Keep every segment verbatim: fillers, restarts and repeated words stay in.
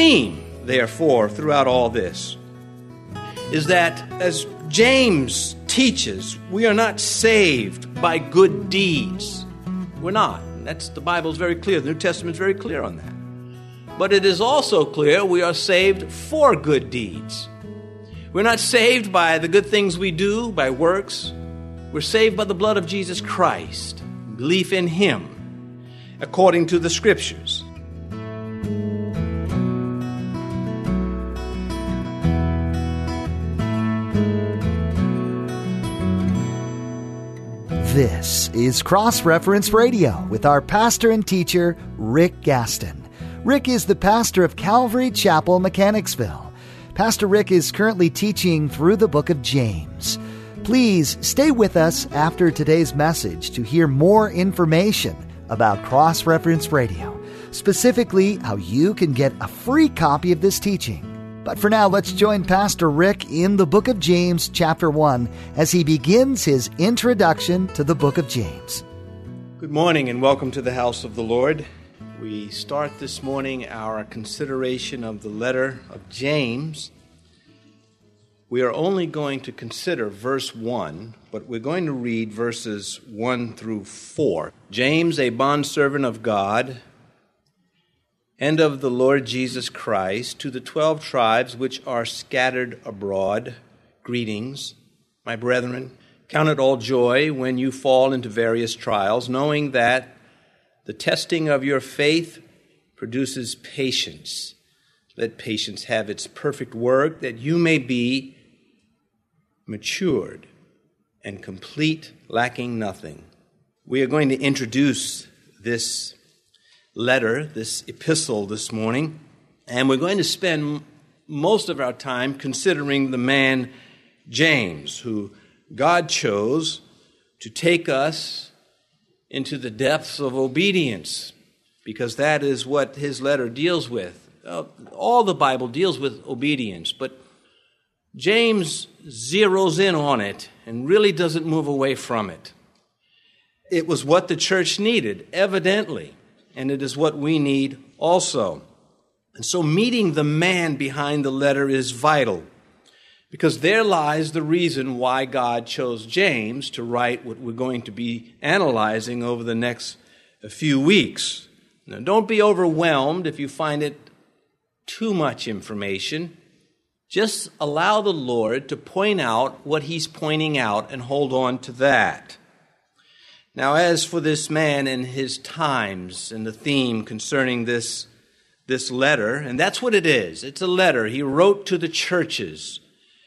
theme, therefore, throughout all this is that, as James teaches, we are not saved by good deeds. We're not. That's, the Bible's very clear. The New Testament's very clear on that. But it is also clear we are saved for good deeds. We're not saved by the good things we do, by works. We're saved by the blood of Jesus Christ, belief in Him, according to the Scriptures. This is Cross-Reference Radio with our pastor and teacher, Rick Gaston. Rick is the pastor of Calvary Chapel, Mechanicsville. Pastor Rick is currently teaching through the book of James. Please stay with us after today's message to hear more information about Cross-Reference Radio, specifically how you can get a free copy of this teaching. But for now, let's join Pastor Rick in the book of James, chapter one, as he begins his introduction to the book of James. Good morning and welcome to the house of the Lord. We start this morning our consideration of the letter of James. We are only going to consider verse one, but we're going to read verses one through four. James, a bondservant of God and of the Lord Jesus Christ, to the twelve tribes which are scattered abroad, greetings, my brethren. Count it all joy when you fall into various trials, knowing that the testing of your faith produces patience. Let patience have its perfect work, that you may be matured and complete, lacking nothing. We are going to introduce this letter, this epistle this morning, and we're going to spend most of our time considering the man James, who God chose to take us into the depths of obedience, because that is what his letter deals with. All the Bible deals with obedience, but James zeroes in on it and really doesn't move away from it. It was what the church needed, evidently, and it is what we need also. And so meeting the man behind the letter is vital, because there lies the reason why God chose James to write what we're going to be analyzing over the next few weeks. Now, don't be overwhelmed if you find it too much information. Just allow the Lord to point out what He's pointing out and hold on to that. Now, as for this man and his times and the theme concerning this, this letter, and that's what it is. It's a letter he wrote to the churches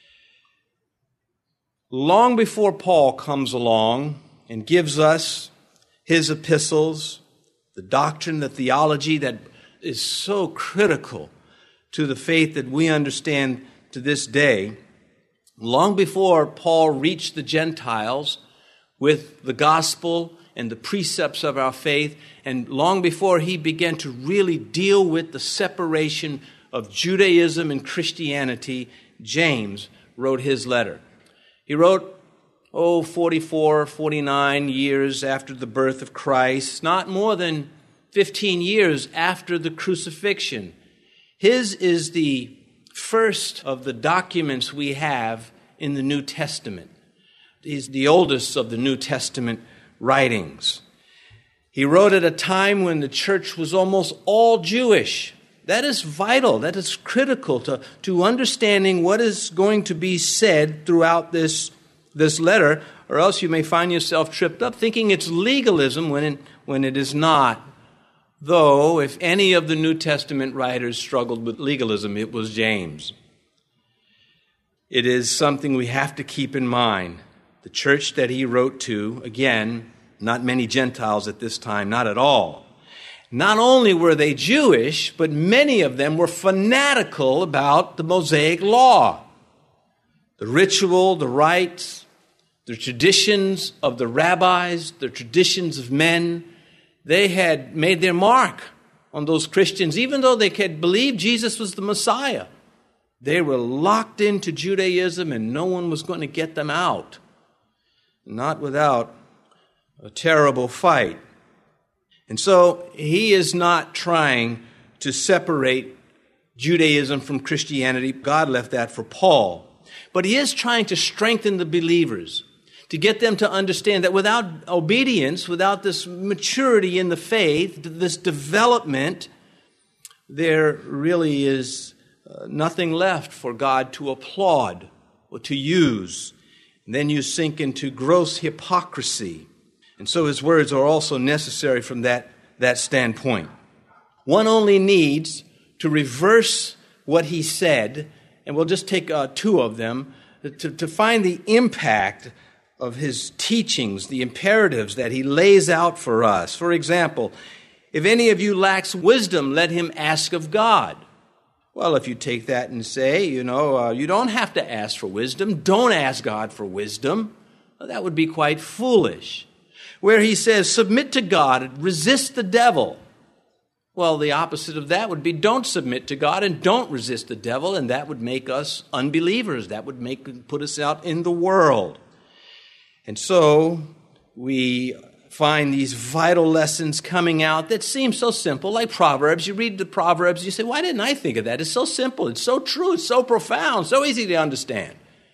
long before Paul comes along and gives us his epistles, the doctrine, the theology that is so critical to the faith that we understand to this day. Long before Paul reached the Gentiles with the gospel and the precepts of our faith, and long before he began to really deal with the separation of Judaism and Christianity, James wrote his letter. He wrote, oh, forty-four, forty-nine years after the birth of Christ, not more than fifteen years after the crucifixion. His is the first of the documents we have in the New Testament. He's the oldest of the New Testament writings. He wrote at a time when the church was almost all Jewish. That is vital. That is critical to, to understanding what is going to be said throughout this, this letter, or else you may find yourself tripped up thinking it's legalism when it, when it is not. Though, if any of the New Testament writers struggled with legalism, it was James. It is something we have to keep in mind. The church that he wrote to, again, not many Gentiles at this time, not at all. Not only were they Jewish, but many of them were fanatical about the Mosaic law. The ritual, the rites, the traditions of the rabbis, the traditions of men, they had made their mark on those Christians, even though they had believed Jesus was the Messiah. They were locked into Judaism and no one was going to get them out. Not without a terrible fight. And so he is not trying to separate Judaism from Christianity. God left that for Paul. But he is trying to strengthen the believers, to get them to understand that without obedience, without this maturity in the faith, this development, there really is uh, nothing left for God to applaud or to use. And then you sink into gross hypocrisy. And so his words are also necessary from that, that standpoint. One only needs to reverse what he said, and we'll just take uh, two of them, to, to find the impact of his teachings, the imperatives that he lays out for us. For example, if any of you lacks wisdom, let him ask of God. Well, if you take that and say, you know, uh, you don't have to ask for wisdom, don't ask God for wisdom, well, that would be quite foolish. Where he says, submit to God, resist the devil. Well, the opposite of that would be don't submit to God and don't resist the devil, and that would make us unbelievers. That would make put us out in the world. And so we find these vital lessons coming out that seem so simple, like Proverbs. You read the Proverbs, you say, why didn't I think of that? It's so simple, it's so true, it's so profound, so easy to understand.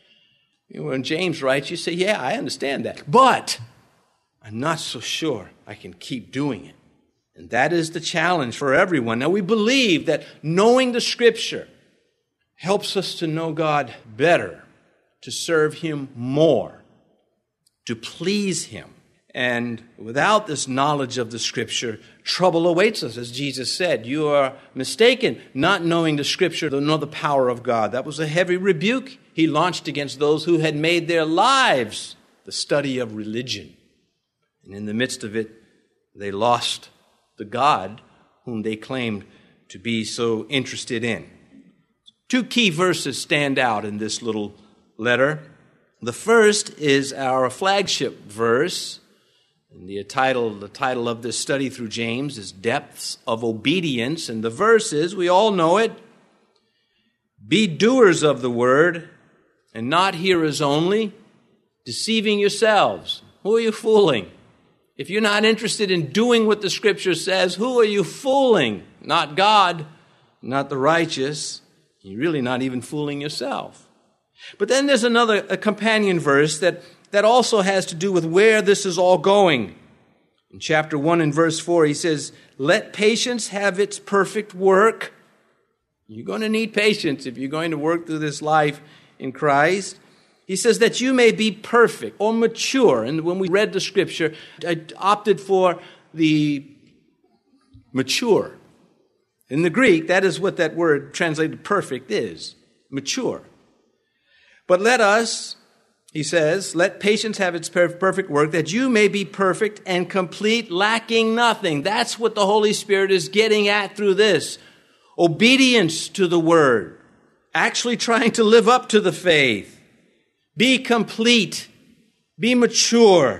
When James writes, you say, yeah, I understand that, but I'm not so sure I can keep doing it. And that is the challenge for everyone. Now, we believe that knowing the Scripture helps us to know God better, to serve Him more, to please Him. And without this knowledge of the Scripture, trouble awaits us. As Jesus said, you are mistaken, not knowing the Scripture, nor the power of God. That was a heavy rebuke He launched against those who had made their lives the study of religion. And in the midst of it, they lost the God whom they claimed to be so interested in. Two key verses stand out in this little letter. The first is our flagship verse, and the title, the title of this study through James is Depths of Obedience, and the verse is, we all know it, be doers of the word and not hearers only, deceiving yourselves. Who are you fooling? If you're not interested in doing what the Scripture says, who are you fooling? Not God, not the righteous. You're really not even fooling yourself. But then there's another a companion verse that, that also has to do with where this is all going. In chapter one and verse four, he says, let patience have its perfect work. You're going to need patience if you're going to work through this life in Christ. He says that you may be perfect or mature. And when we read the Scripture, I opted for the mature. In the Greek, that is what that word translated perfect is, mature. But let us, he says, let patience have its perfect work, that you may be perfect and complete, lacking nothing. That's what the Holy Spirit is getting at through this. Obedience to the Word. Actually trying to live up to the faith. Be complete, be mature,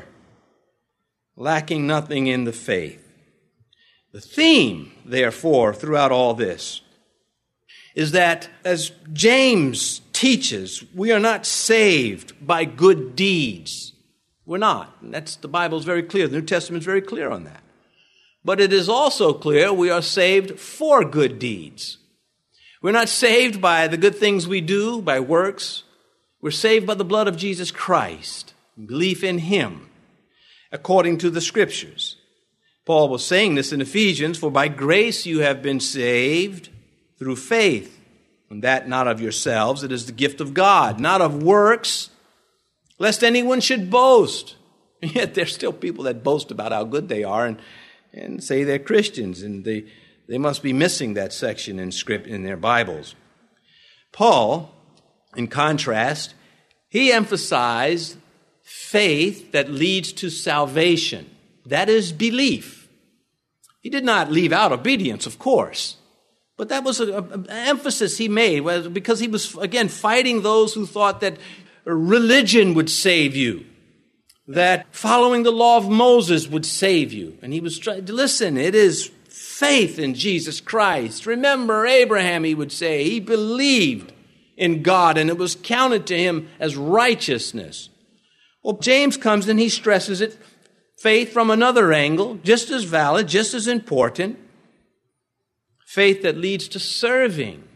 lacking nothing in the faith. The theme, therefore, throughout all this is that, as James teaches, we are not saved by good deeds. We're not. That's, the Bible is very clear. The New Testament is very clear on that. But it is also clear we are saved for good deeds. We're not saved by the good things we do, by works. We're saved by the blood of Jesus Christ, belief in Him, according to the Scriptures. Paul was saying this in Ephesians, for by grace you have been saved through faith, and that not of yourselves, it is the gift of God, not of works, lest anyone should boast. And yet there's still people that boast about how good they are and, and say they're Christians, and they, they must be missing that section in script in their Bibles. Paul, in contrast, he emphasized faith that leads to salvation. That is belief. He did not leave out obedience, of course. But that was an emphasis he made because he was, again, fighting those who thought that religion would save you, that following the law of Moses would save you. And he was trying to listen, it is faith in Jesus Christ. Remember Abraham, he would say, he believed in God, and it was counted to him as righteousness. Well, James comes and he stresses it, faith from another angle, just as valid, just as important. Faith that leads to serving.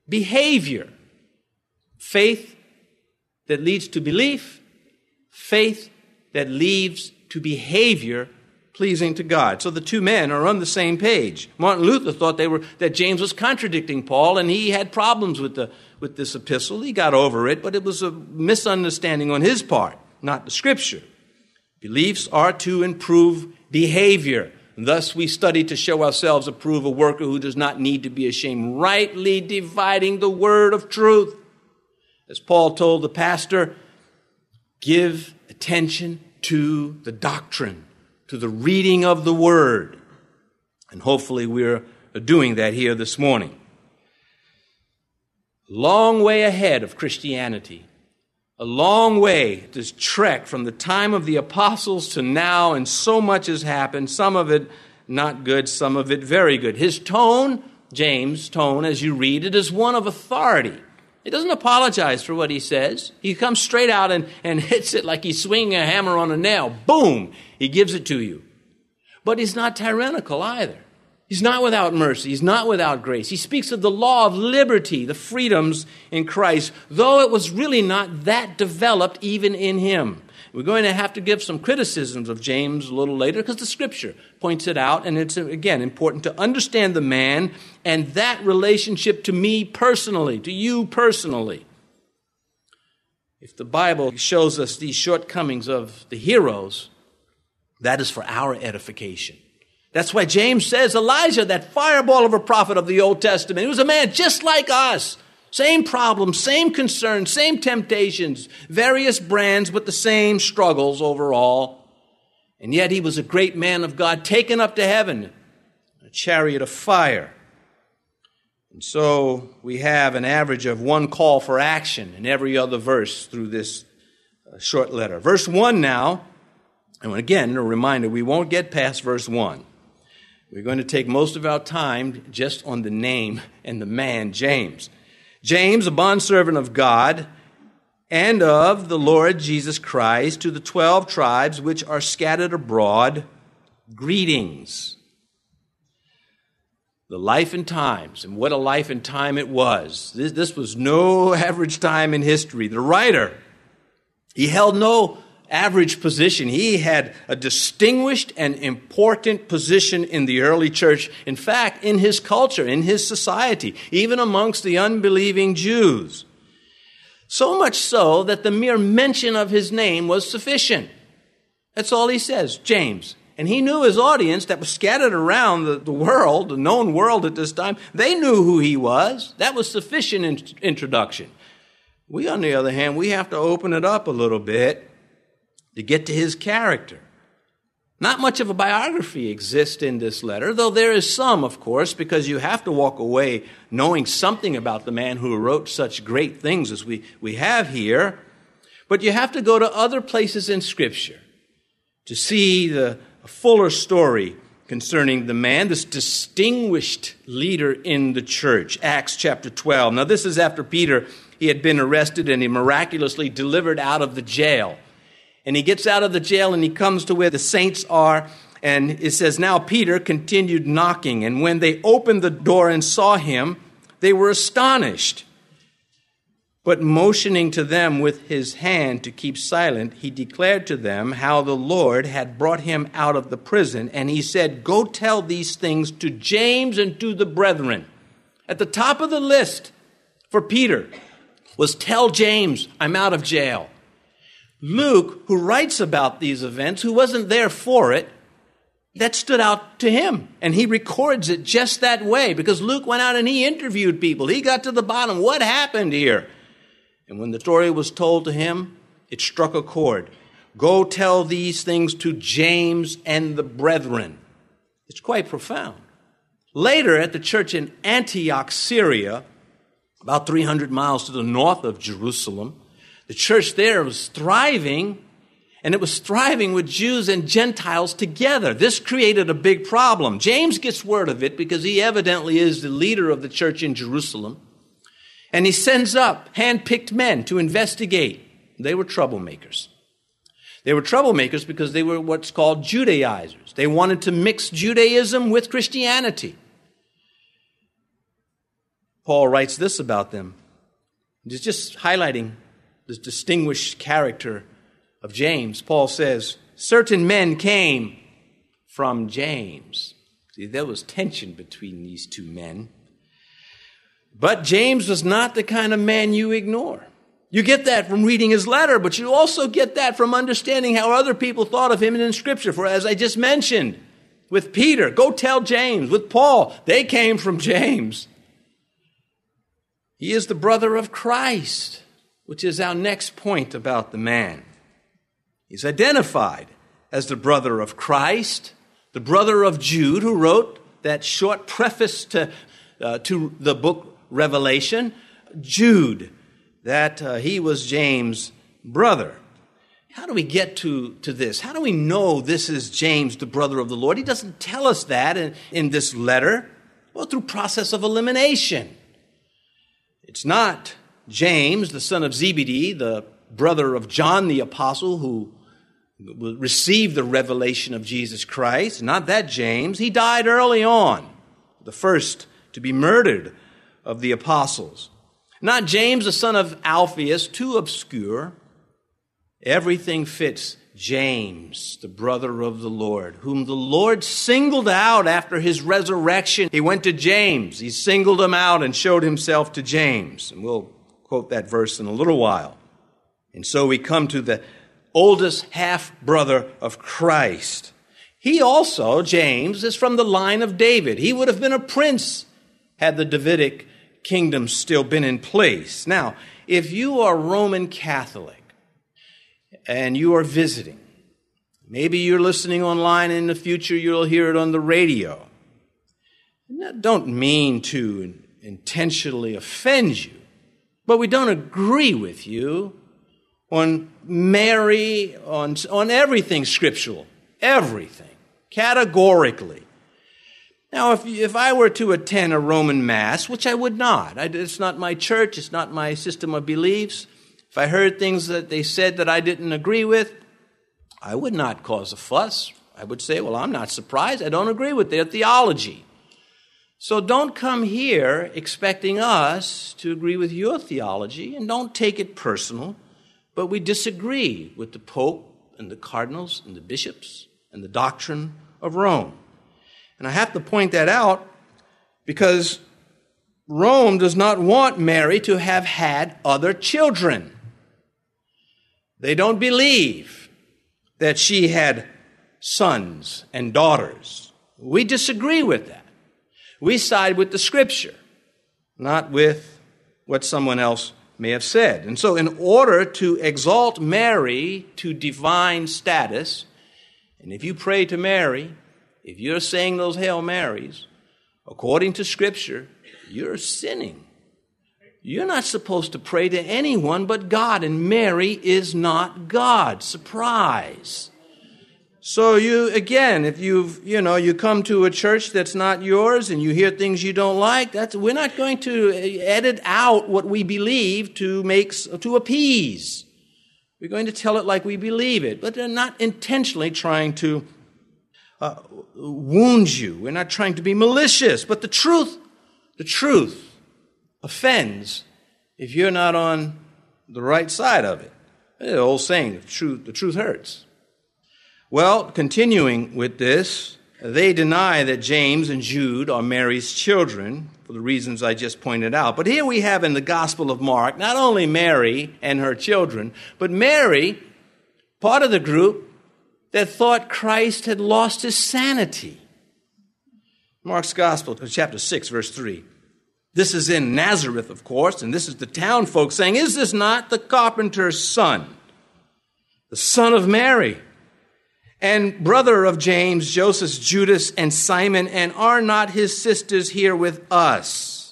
behavior. Faith that leads to belief, faith that leads to behavior pleasing to God. So the two men are on the same page. Martin Luther thought they were that James was contradicting Paul, and he had problems with the with this epistle. He got over it, but it was a misunderstanding on his part, not the Scripture. Beliefs are to improve behavior. Thus we study to show ourselves approve a worker who does not need to be ashamed, rightly dividing the word of truth. As Paul told the pastor, give attention to the doctrine, to the reading of the word. And hopefully we're doing that here this morning. Long way ahead of Christianity. A long way, this trek from the time of the apostles to now, and so much has happened, some of it not good, some of it very good. His tone, James' tone, as you read it, is one of authority. He doesn't apologize for what he says. He comes straight out and, and hits it like he's swinging a hammer on a nail. Boom! He gives it to you. But he's not tyrannical either. He's not without mercy. He's not without grace. He speaks of the law of liberty, the freedoms in Christ, though it was really not that developed even in him. We're going to have to give some criticisms of James a little later because the Scripture points it out, and it's, again, important to understand the man and that relationship to me personally, to you personally. If the Bible shows us these shortcomings of the heroes, that is for our edification. That's why James says Elijah, that fireball of a prophet of the Old Testament, he was a man just like us. Same problems, same concerns, same temptations, various brands, but the same struggles overall. And yet he was a great man of God, taken up to heaven, a chariot of fire. And so we have an average of one call for action in every other verse through this short letter. Verse one now, and again, a reminder, we won't get past verse one. We're going to take most of our time just on the name and the man, James. James, a bondservant of God and of the Lord Jesus Christ, to the twelve tribes which are scattered abroad, greetings. The life and times, and what a life and time it was. This, this was no average time in history. The writer, he held no average position. He had a distinguished and important position in the early church. In fact, in his culture, in his society, even amongst the unbelieving Jews. So much so that the mere mention of his name was sufficient. That's all he says, James. And he knew his audience that was scattered around the, the world, the known world at this time. They knew who he was. That was sufficient in, introduction. We, on the other hand, we have to open it up a little bit to get to his character. Not much of a biography exists in this letter, though there is some, of course, because you have to walk away knowing something about the man who wrote such great things as we, we have here. But you have to go to other places in Scripture to see the fuller story concerning the man, this distinguished leader in the church. Acts chapter twelve. Now this is after Peter, he had been arrested and he miraculously delivered out of the jail. And he gets out of the jail and he comes to where the saints are. And it says, now Peter continued knocking. And when they opened the door and saw him, they were astonished. But motioning to them with his hand to keep silent, he declared to them how the Lord had brought him out of the prison. And he said, go tell these things to James and to the brethren. At the top of the list for Peter was tell James, I'm out of jail. Luke, who writes about these events, who wasn't there for it, that stood out to him. And he records it just that way because Luke went out and he interviewed people. He got to the bottom. What happened here? And when the story was told to him, it struck a chord. Go tell these things to James and the brethren. It's quite profound. Later at the church in Antioch, Syria, about three hundred miles to the north of Jerusalem, the church there was thriving, and it was thriving with Jews and Gentiles together. This created a big problem. James gets word of it because he evidently is the leader of the church in Jerusalem. And he sends up hand-picked men to investigate. They were troublemakers. They were troublemakers because they were what's called Judaizers. They wanted to mix Judaism with Christianity. Paul writes this about them. He's just highlighting the distinguished character of James. Paul says, certain men came from James. See, there was tension between these two men. But James was not the kind of man you ignore. You get that from reading his letter, but you also get that from understanding how other people thought of him in Scripture. For as I just mentioned, with Peter, go tell James. With Paul, they came from James. He is the brother of Christ, which is our next point about the man. He's identified as the brother of Christ, the brother of Jude, who wrote that short preface to, uh, to the book Revelation. Jude, that uh, he was James' brother. How do we get to, to this? How do we know this is James, the brother of the Lord? He doesn't tell us that in, in this letter. Well, through process of elimination. It's not James, the son of Zebedee, the brother of John the Apostle, who received the revelation of Jesus Christ. Not that James. He died early on, the first to be murdered of the apostles. Not James, the son of Alphaeus, too obscure. Everything fits James, the brother of the Lord, whom the Lord singled out after his resurrection. He went to James. He singled him out and showed himself to James. And we'll quote that verse in a little while. And so we come to the oldest half-brother of Christ. He also, James, is from the line of David. He would have been a prince had the Davidic kingdom still been in place. Now, if you are Roman Catholic and you are visiting, maybe you're listening online, and in the future you'll hear it on the radio. And that don't mean to intentionally offend you, but we don't agree with you on Mary, on, on everything scriptural, everything, categorically. Now, if if I were to attend a Roman Mass, which I would not, I, it's not my church, it's not my system of beliefs. If I heard things that they said that I didn't agree with, I would not cause a fuss. I would say, well, I'm not surprised. I don't agree with their theology. So don't come here expecting us to agree with your theology, and don't take it personal. But we disagree with the Pope and the cardinals and the bishops and the doctrine of Rome. And I have to point that out because Rome does not want Mary to have had other children. They don't believe that she had sons and daughters. We disagree with that. We side with the Scripture, not with what someone else may have said. And so in order to exalt Mary to divine status, and if you pray to Mary, if you're saying those Hail Marys, according to Scripture, you're sinning. You're not supposed to pray to anyone but God, and Mary is not God. Surprise. So you, again, if you've, you know, you come to a church that's not yours and you hear things you don't like, that's, we're not going to edit out what we believe to make, to appease. We're going to tell it like we believe it, but they're not intentionally trying to uh, wound you. We're not trying to be malicious, but the truth, the truth offends if you're not on the right side of it. The old saying, the truth, the truth hurts. Well, continuing with this, they deny that James and Jude are Mary's children for the reasons I just pointed out. But here we have in the Gospel of Mark, not only Mary and her children, but Mary, part of the group that thought Christ had lost his sanity. Mark's Gospel, chapter six, verse three. This is in Nazareth, of course, and this is the town folk saying, "Is this not the carpenter's son, the son of Mary, and brother of James, Joseph, Judas, and Simon, and are not his sisters here with us?"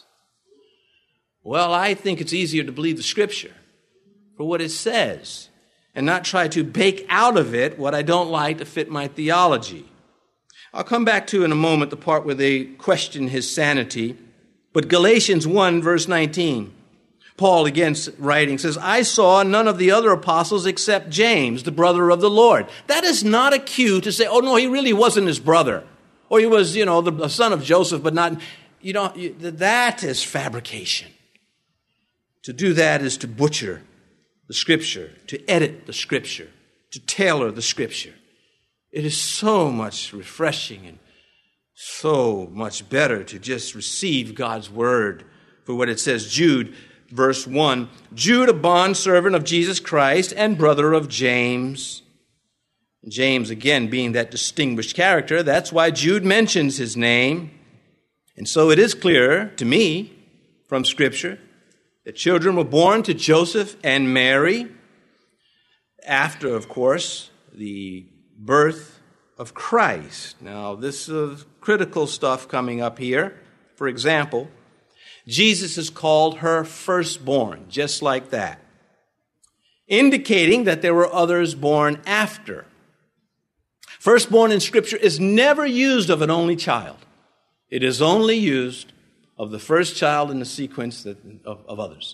Well, I think it's easier to believe the Scripture for what it says and not try to bake out of it what I don't like to fit my theology. I'll come back to in a moment the part where they question his sanity. But Galatians one, verse nineteen, Paul again writing says, "I saw none of the other apostles except James, the brother of the Lord." That is not a cue to say, oh no, he really wasn't his brother. Or he was, you know, the son of Joseph, but not. you don't, you, that is fabrication. To do that is to butcher the Scripture, to edit the Scripture, to tailor the Scripture. It is so much refreshing and so much better to just receive God's word for what it says. Jude, verse one, Jude, a bondservant of Jesus Christ and brother of James. James, again, being that distinguished character, that's why Jude mentions his name. And so it is clear to me from Scripture that children were born to Joseph and Mary after, of course, the birth of Christ. Now, this is critical stuff coming up here. For example, Jesus is called her firstborn, just like that, indicating that there were others born after. Firstborn in Scripture is never used of an only child. It is only used of the first child in the sequence that, of, of others.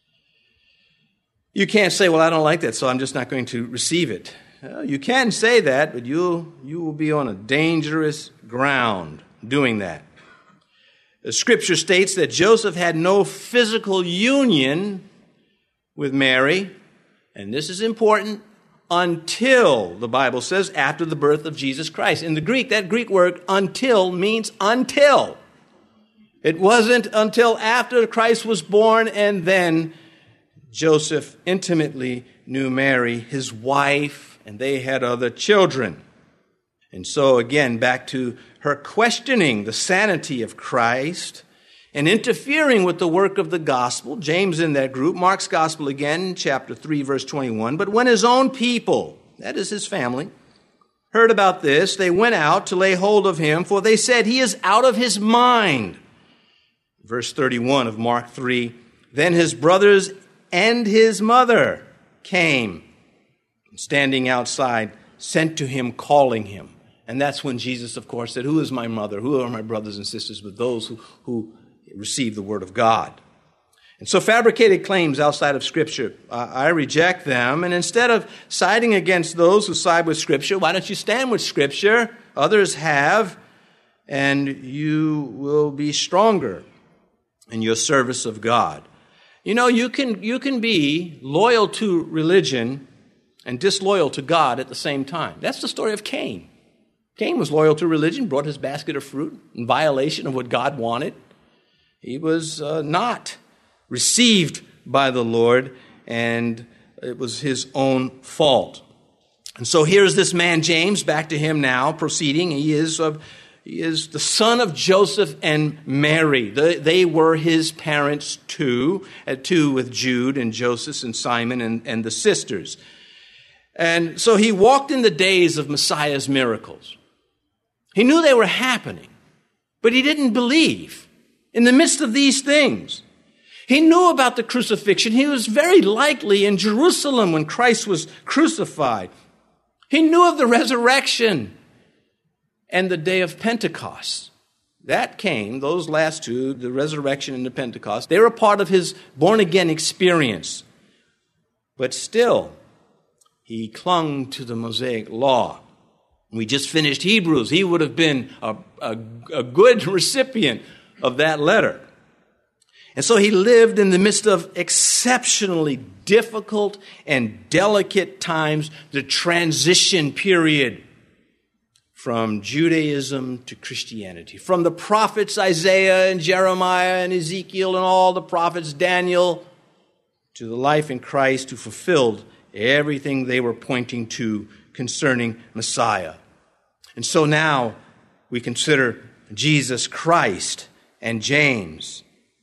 You can't say, well, I don't like that, so I'm just not going to receive it. Well, you can say that, but you'll, you will be on a dangerous ground doing that. The Scripture states that Joseph had no physical union with Mary, and this is important, until, the Bible says, after the birth of Jesus Christ. In the Greek, that Greek word until means until. It wasn't until after Christ was born and then Joseph intimately knew Mary, his wife, and they had other children. And so again, back to her questioning the sanity of Christ and interfering with the work of the gospel. James in that group, Mark's gospel again, chapter three, verse twenty-one. But when his own people, that is his family, heard about this, they went out to lay hold of him, for they said, he is out of his mind. Verse thirty-one of Mark three, then his brothers and his mother came, standing outside, sent to him, calling him. And that's when Jesus, of course, said, who is my mother? Who are my brothers and sisters? But those who, who receive the word of God. And so fabricated claims outside of Scripture, uh, I reject them. And instead of siding against those who side with Scripture, why don't you stand with Scripture? Others have, and you will be stronger in your service of God. You know, you can, you can be loyal to religion and disloyal to God at the same time. That's the story of Cain. Cain was loyal to religion, brought his basket of fruit in violation of what God wanted. He was uh, not received by the Lord, and it was his own fault. And so here's this man, James, back to him now, proceeding. He is, uh, he is the son of Joseph and Mary. They, they were his parents too, uh, too with Jude and Joseph and Simon and, and the sisters. And so he walked in the days of Messiah's miracles. He knew they were happening, but he didn't believe in the midst of these things. He knew about the crucifixion. He was very likely in Jerusalem when Christ was crucified. He knew of the resurrection and the day of Pentecost. That came, those last two, the resurrection and the Pentecost, they were part of his born-again experience. But still, he clung to the Mosaic law. We just finished Hebrews. He would have been a, a, a good recipient of that letter. And so he lived in the midst of exceptionally difficult and delicate times, the transition period from Judaism to Christianity, from the prophets Isaiah and Jeremiah and Ezekiel and all the prophets, Daniel, to the life in Christ who fulfilled everything they were pointing to concerning Messiah. And so now we consider Jesus Christ and James.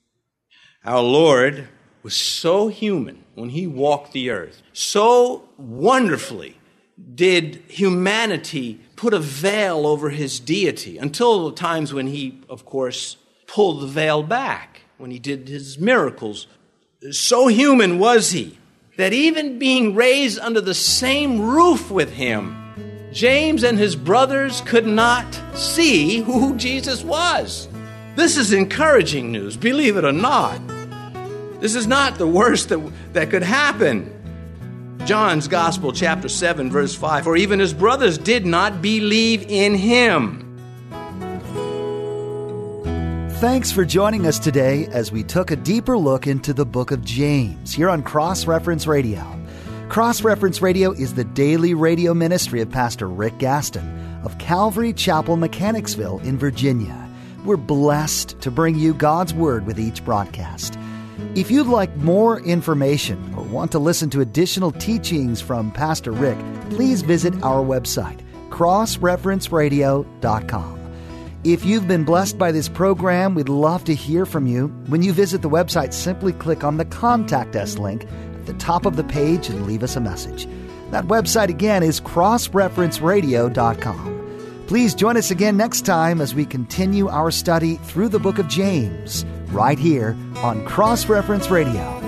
Our Lord was so human when he walked the earth. So wonderfully did humanity put a veil over his deity until the times when he, of course, pulled the veil back, when he did his miracles. So human was he that even being raised under the same roof with him, James and his brothers could not see who Jesus was. This is encouraging news, believe it or not. This is not the worst that, that could happen. John's Gospel, chapter seven, verse five, for even his brothers did not believe in him. Thanks for joining us today as we took a deeper look into the book of James here on Cross Reference Radio. Cross Reference Radio is the daily radio ministry of Pastor Rick Gaston of Calvary Chapel, Mechanicsville in Virginia. We're blessed to bring you God's Word with each broadcast. If you'd like more information or want to listen to additional teachings from Pastor Rick, please visit our website, cross reference radio dot com. If you've been blessed by this program, we'd love to hear from you. When you visit the website, simply click on the Contact Us link at the top of the page and leave us a message. That website again is cross reference radio dot com. Please join us again next time as we continue our study through the book of James, right here on Cross Reference Radio.